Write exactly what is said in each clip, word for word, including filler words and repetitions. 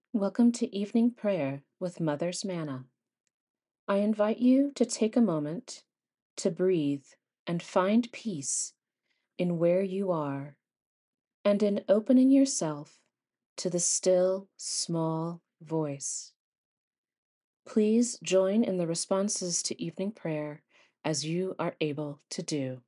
Welcome to evening prayer with Mother's Manna. I invite you to take a moment to breathe and find peace in where you are and in opening yourself to the still, small voice. Please join in the responses to evening prayer as you are able to do.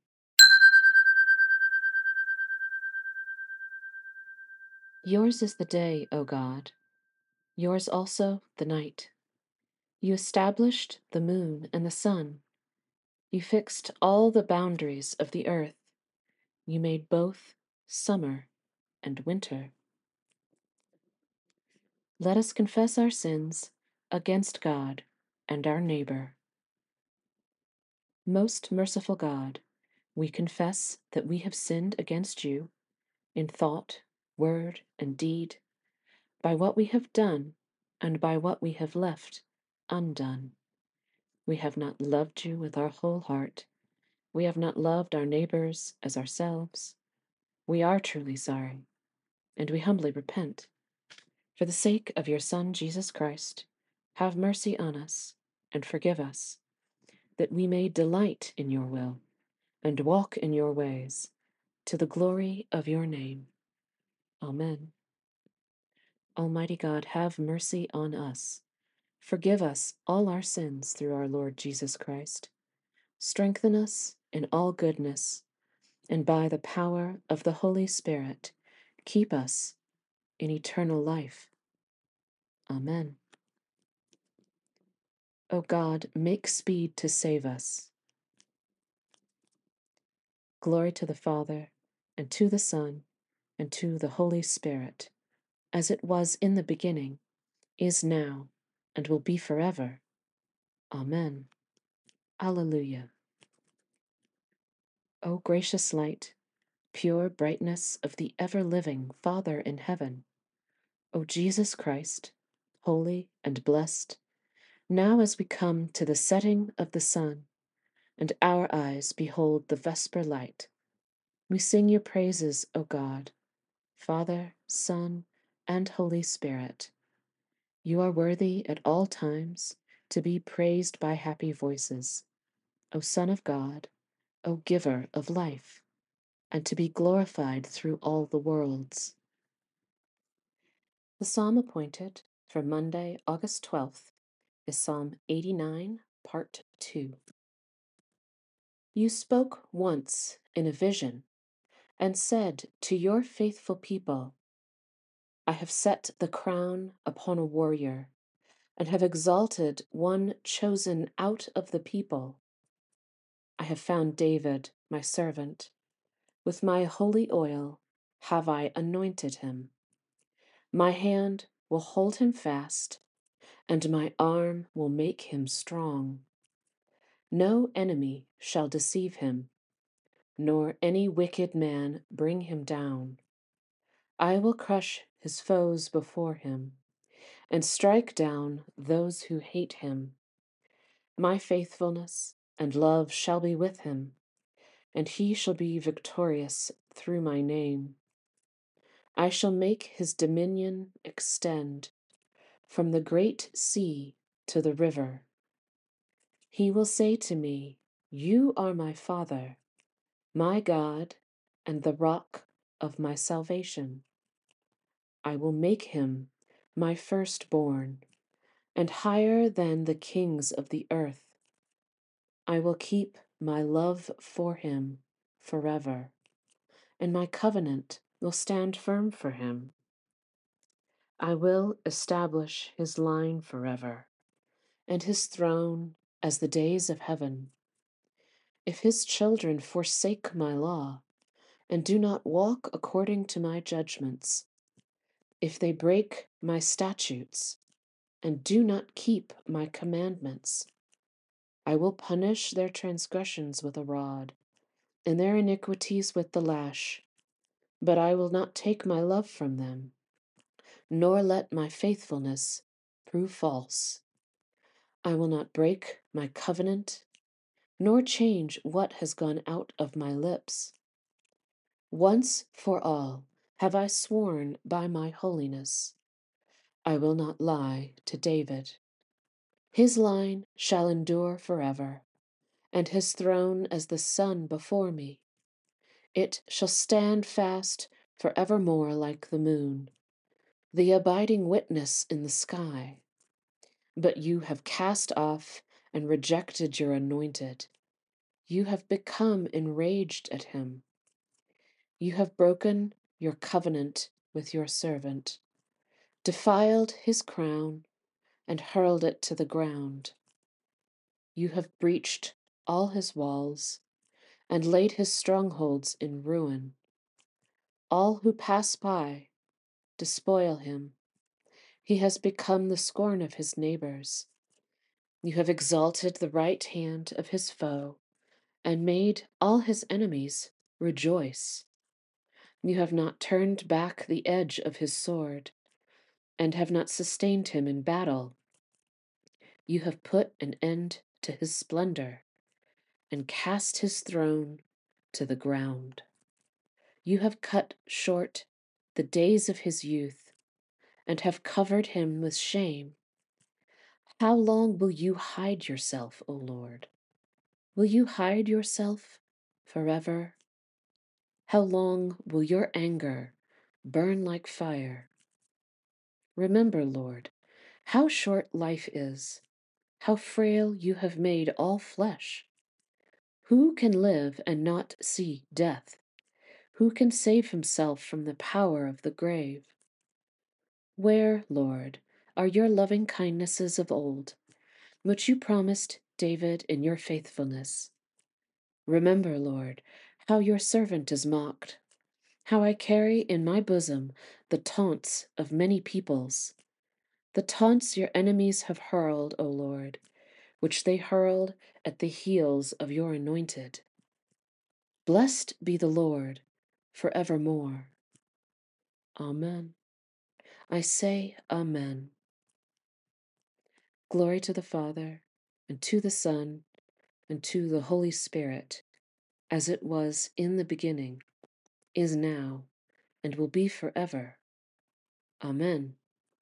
Yours is the day, O God, yours also the night. You established the moon and the sun. You fixed all the boundaries of the earth. You made both summer and winter. Let us confess our sins against God and our neighbor. Most merciful God, we confess that we have sinned against you in thought, word, and deed, by what we have done and by what we have left undone. We have not loved you with our whole heart. We have not loved our neighbors as ourselves. We are truly sorry, and we humbly repent. For the sake of your Son, Jesus Christ, have mercy on us and forgive us, that we may delight in your will and walk in your ways, to the glory of your name. Amen. Almighty God, have mercy on us. Forgive us all our sins through our Lord Jesus Christ. Strengthen us in all goodness, and by the power of the Holy Spirit, keep us in eternal life. Amen. O God, make speed to save us. Glory to the Father, and to the Son, and to the Holy Spirit, as it was in the beginning, is now, and will be forever. Amen. Alleluia. O gracious light, pure brightness of the ever-living Father in heaven, O Jesus Christ, holy and blessed, now as we come to the setting of the sun, and our eyes behold the vesper light, we sing your praises, O God, Father, Son, and Holy Spirit. You are worthy at all times to be praised by happy voices, O Son of God, O Giver of life, and to be glorified through all the worlds. The psalm appointed for Monday, August twelfth, is Psalm eighty-nine, Part two. You spoke once in a vision and said to your faithful people, I have set the crown upon a warrior and have exalted one chosen out of the people. I have found David, my servant. With my holy oil have I anointed him. My hand will hold him fast, and my arm will make him strong. No enemy shall deceive him, nor any wicked man bring him down. I will crush his foes before him, and strike down those who hate him. My faithfulness and love shall be with him, and he shall be victorious through my name. I shall make his dominion extend from the great sea to the river. He will say to me, You are my Father, my God, and the rock of my salvation. I will make him my firstborn, and higher than the kings of the earth. I will keep my love for him forever, and my covenant will stand firm for him. I will establish his line forever, and his throne as the days of heaven. If his children forsake my law, and do not walk according to my judgments, if they break my statutes, and do not keep my commandments, I will punish their transgressions with a rod, and their iniquities with the lash. But I will not take my love from them, nor let my faithfulness prove false. I will not break my covenant, nor change what has gone out of my lips. Once for all have I sworn by my holiness. I will not lie to David. His line shall endure forever, and his throne as the sun before me. It shall stand fast for evermore like the moon, the abiding witness in the sky. But you have cast off and rejected your anointed. You have become enraged at him. You have broken your covenant with your servant, defiled his crown, and hurled it to the ground. You have breached all his walls and laid his strongholds in ruin. All who pass by despoil him. He has become the scorn of his neighbors. You have exalted the right hand of his foe and made all his enemies rejoice. You have not turned back the edge of his sword and have not sustained him in battle. You have put an end to his splendor and cast his throne to the ground. You have cut short the days of his youth and have covered him with shame. How long will you hide yourself, O Lord? Will you hide yourself forever? How long will your anger burn like fire? Remember, Lord, how short life is, how frail you have made all flesh. Who can live and not see death? Who can save himself from the power of the grave? Where, Lord, are your loving kindnesses of old, which you promised David in your faithfulness? Remember, Lord, how your servant is mocked, how I carry in my bosom the taunts of many peoples, the taunts your enemies have hurled, O Lord, which they hurled at the heels of your anointed. Blessed be the Lord forevermore. Amen. I say Amen. Glory to the Father, and to the Son, and to the Holy Spirit, as it was in the beginning, is now, and will be forever. Amen.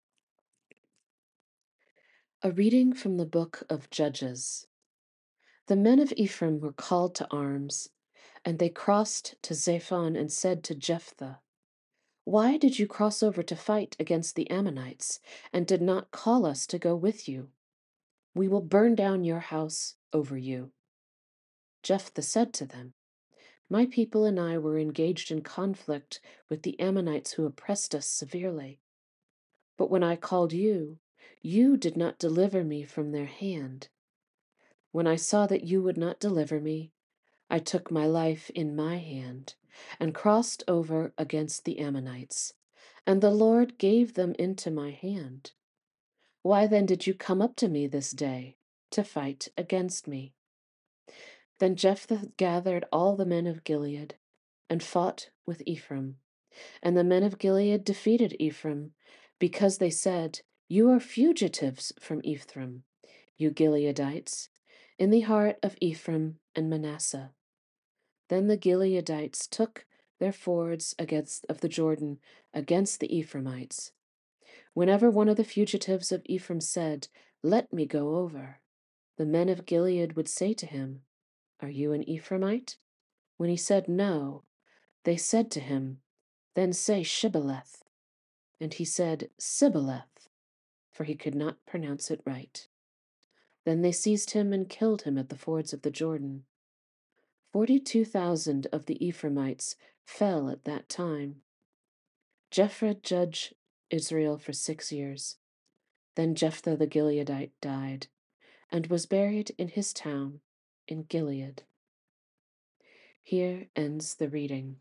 A reading from the book of Judges. The men of Ephraim were called to arms, and they crossed to Zaphon and said to Jephthah, "Why did you cross over to fight against the Ammonites, and did not call us to go with you? We will burn down your house over you." Jephthah said to them, "My people and I were engaged in conflict with the Ammonites who oppressed us severely. But when I called you, you did not deliver me from their hand. When I saw that you would not deliver me, I took my life in my hand and crossed over against the Ammonites, and the Lord gave them into my hand. Why then did you come up to me this day to fight against me?" Then Jephthah gathered all the men of Gilead and fought with Ephraim. And the men of Gilead defeated Ephraim, because they said, "You are fugitives from Ephraim, you Gileadites, in the heart of Ephraim and Manasseh." Then the Gileadites took their fords against of the Jordan against the Ephraimites. Whenever one of the fugitives of Ephraim said, "Let me go over," the men of Gilead would say to him, "Are you an Ephraimite?" When he said no, they said to him, "Then say Shibboleth." And he said Sibboleth, for he could not pronounce it right. Then they seized him and killed him at the fords of the Jordan. Forty-two thousand of the Ephraimites fell at that time. Jephthah judged Israel for six years. Then Jephthah the Gileadite died, and was buried in his town in Gilead. Here ends the reading.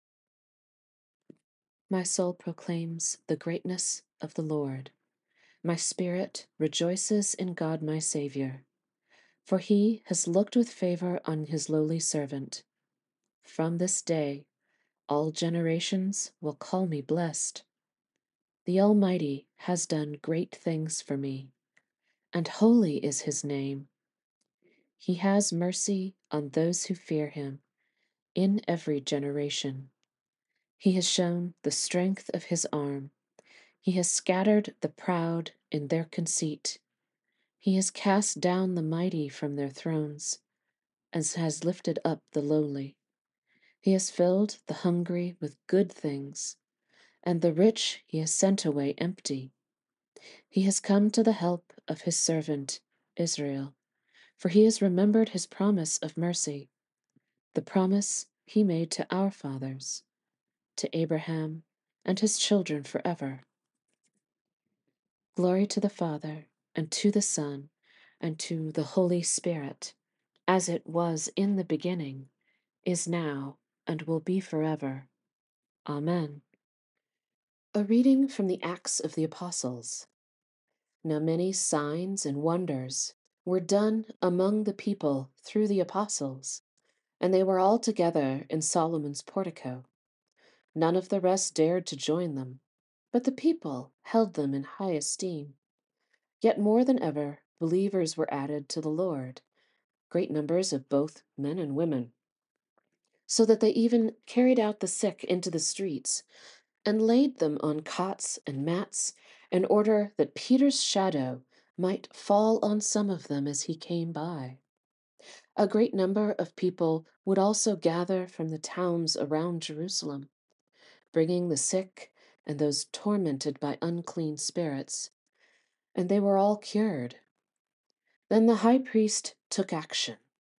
My soul proclaims the greatness of the Lord. My spirit rejoices in God my Savior, for he has looked with favor on his lowly servant. From this day all generations will call me blessed. The Almighty has done great things for me, and holy is his name. He has mercy on those who fear him in every generation. He has shown the strength of his arm. He has scattered the proud in their conceit. He has cast down the mighty from their thrones, and has lifted up the lowly. He has filled the hungry with good things, and the rich he has sent away empty. He has come to the help of his servant Israel, for he has remembered his promise of mercy, the promise he made to our fathers, to Abraham and his children forever. Glory to the Father, and to the Son, and to the Holy Spirit, as it was in the beginning, is now, and will be forever. Amen. A reading from the Acts of the Apostles. Now many signs and wonders were done among the people through the apostles, and they were all together in Solomon's portico. None of the rest dared to join them, but the people held them in high esteem. Yet more than ever, believers were added to the Lord, great numbers of both men and women, so that they even carried out the sick into the streets and laid them on cots and mats, in order that Peter's shadow might fall on some of them as he came by. A great number of people would also gather from the towns around Jerusalem, bringing the sick and those tormented by unclean spirits, and they were all cured. Then the high priest took action,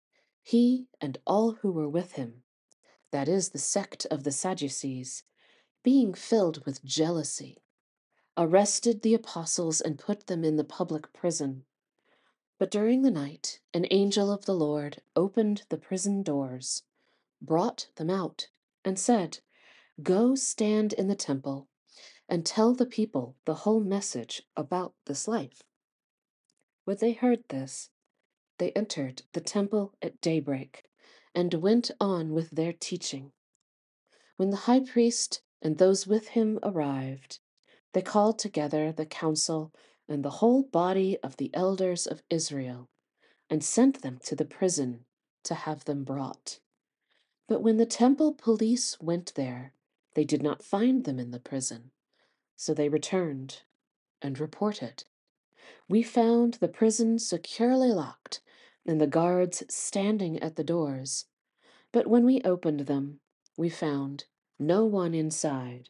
he and all who were with him, that is, the sect of the Sadducees, being filled with jealousy, arrested the apostles and put them in the public prison. But during the night, an angel of the Lord opened the prison doors, brought them out, and said, "Go stand in the temple and tell the people the whole message about this life." When they heard this, they entered the temple at daybreak and went on with their teaching. When the high priest and those with him arrived, they called together the council and the whole body of the elders of Israel, and sent them to the prison to have them brought. But when the temple police went there, they did not find them in the prison. So they returned and reported, "We found the prison securely locked and the guards standing at the doors. But when we opened them, we found no one inside."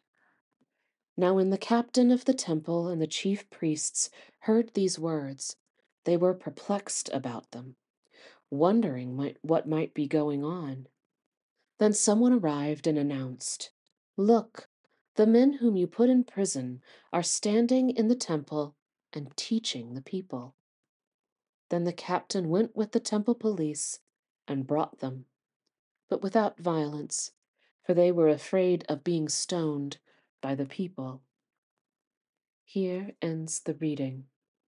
Now when the captain of the temple and the chief priests heard these words, they were perplexed about them, wondering might, what might be going on. Then someone arrived and announced, "Look, the men whom you put in prison are standing in the temple and teaching the people." Then the captain went with the temple police and brought them, but without violence, for they were afraid of being stoned by the people. Here ends the reading.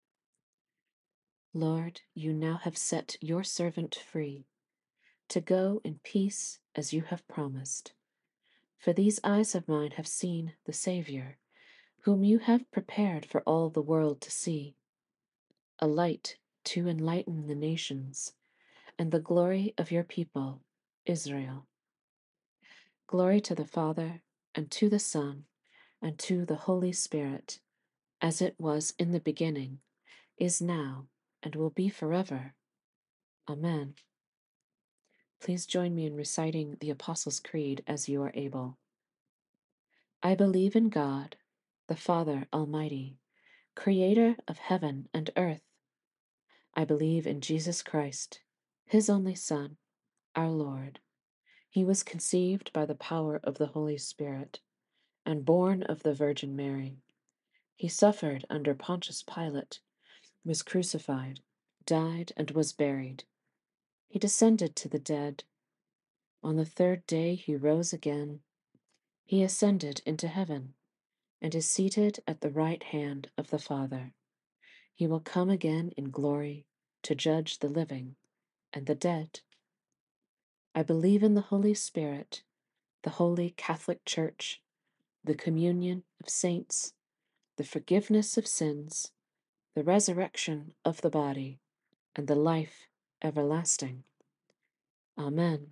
Lord, you now have set your servant free to go in peace as you have promised. For these eyes of mine have seen the Savior, whom you have prepared for all the world to see, a light to enlighten the nations, and the glory of your people, Israel. Glory to the Father, and to the Son, and to the Holy Spirit, as it was in the beginning, is now, and will be forever. Amen. Please join me in reciting the Apostles' Creed as you are able. I believe in God, the Father Almighty, creator of heaven and earth. I believe in Jesus Christ, his only Son, our Lord. He was conceived by the power of the Holy Spirit and born of the Virgin Mary. He suffered under Pontius Pilate, was crucified, died, and was buried. He descended to the dead. On the third day he rose again. He ascended into heaven and is seated at the right hand of the Father. He will come again in glory to judge the living and the dead. I believe in the Holy Spirit, the Holy Catholic Church, the communion of saints, the forgiveness of sins, the resurrection of the body, and the life everlasting. Amen.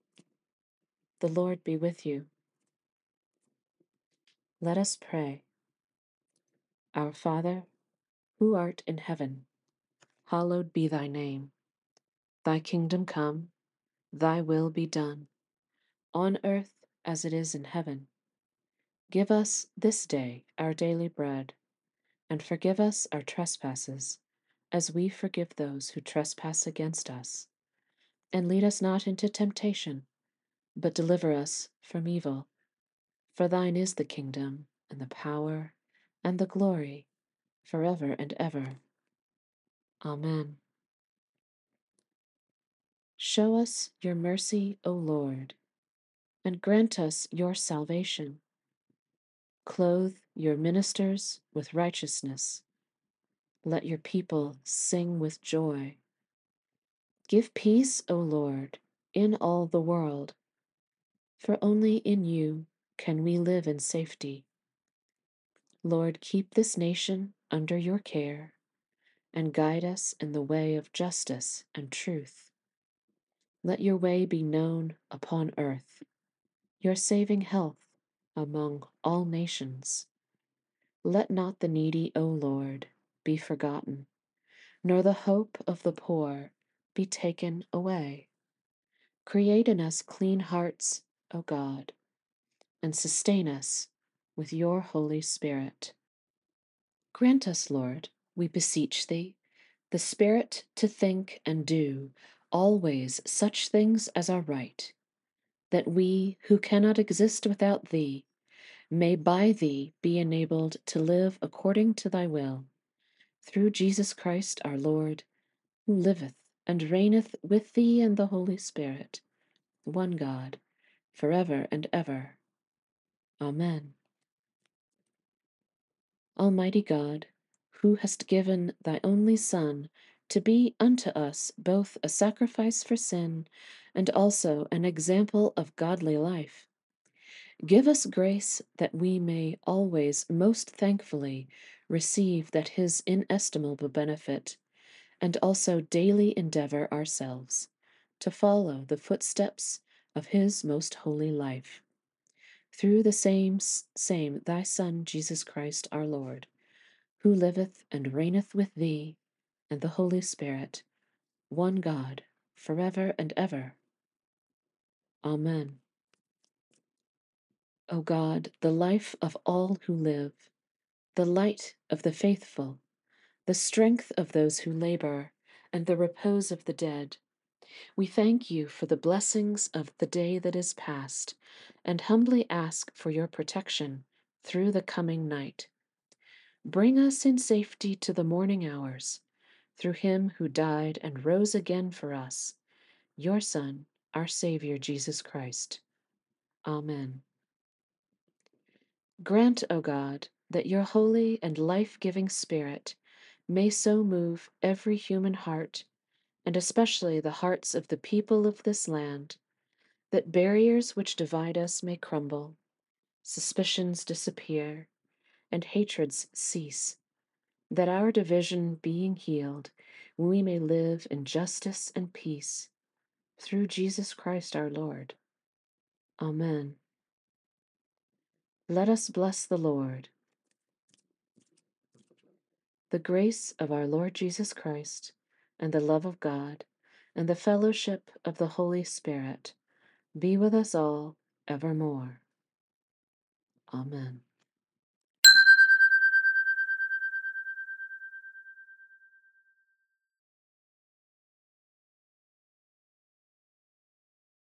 The Lord be with you. Let us pray. Our Father, who art in heaven, hallowed be thy name. Thy kingdom come, thy will be done, on earth as it is in heaven. Give us this day our daily bread, and forgive us our trespasses, as we forgive those who trespass against us. And lead us not into temptation, but deliver us from evil. For thine is the kingdom, and the power, and the glory, forever and ever. Amen. Show us your mercy, O Lord, and grant us your salvation. Clothe your ministers with righteousness. Let your people sing with joy. Give peace, O Lord, in all the world, for only in you can we live in safety. Lord, keep this nation under your care and guide us in the way of justice and truth. Let your way be known upon earth, your saving health among all nations. Let not the needy, O Lord, be forgotten, nor the hope of the poor be taken away. Create in us clean hearts, O God, and sustain us with your Holy Spirit. Grant us, Lord, we beseech thee, the Spirit to think and do always such things as are right, that we, who cannot exist without thee, may by thee be enabled to live according to thy will, through Jesus Christ our Lord, who liveth and reigneth with thee and the Holy Spirit, one God, forever and ever. Amen. Almighty God, who hast given thy only Son to be unto us both a sacrifice for sin and also an example of godly life, give us grace that we may always most thankfully receive that his inestimable benefit, and also daily endeavor ourselves to follow the footsteps of his most holy life. Through the same, same thy Son, Jesus Christ our Lord, who liveth and reigneth with thee and the Holy Spirit, one God, forever and ever. Amen. O God, the life of all who live, the light of the faithful, the strength of those who labor, and the repose of the dead, we thank you for the blessings of the day that is past, and humbly ask for your protection through the coming night. Bring us in safety to the morning hours, through him who died and rose again for us, your Son, our Savior, Jesus Christ. Amen. Grant, O God, that your holy and life-giving Spirit may so move every human heart, and especially the hearts of the people of this land, that barriers which divide us may crumble, suspicions disappear, and hatreds cease, that our division being healed, we may live in justice and peace, through Jesus Christ our Lord. Amen. Let us bless the Lord. The grace of our Lord Jesus Christ, and the love of God, and the fellowship of the Holy Spirit be with us all evermore. Amen.